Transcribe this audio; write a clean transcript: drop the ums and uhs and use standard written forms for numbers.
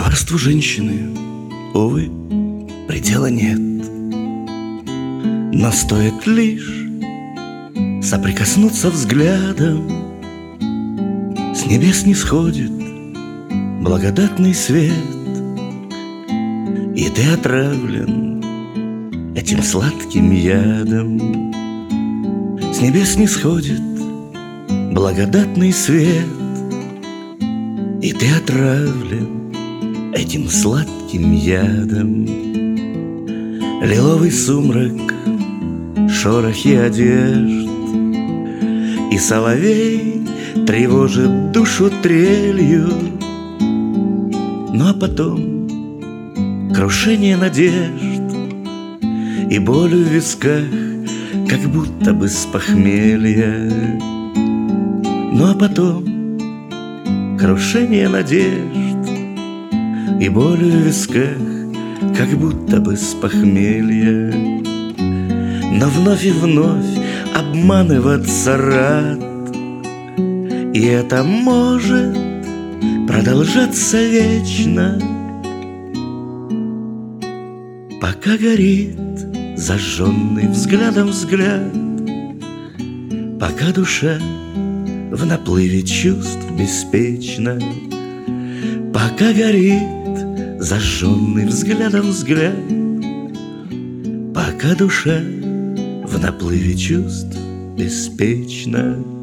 Коварству женщины, увы, предела нет. Но стоит лишь соприкоснуться взглядом, с небес нисходит благодатный свет, и ты отравлен этим сладким ядом. С небес нисходит благодатный свет, и ты отравлен этим сладким ядом. Лиловый сумрак, шорохи одежд, и соловей тревожит душу трелью. Ну а потом крушение надежд и боль в висках, как будто бы с похмелья. Ну а потом крушение надежд и боль в висках, как будто бы с похмелья. Но вновь и вновь обманываться рад, и это может продолжаться вечно, пока горит зажженный взглядом взгляд, пока душа в наплыве чувств беспечна, пока горит зажженный взглядом взгляд, пока душа в наплыве чувств беспечна.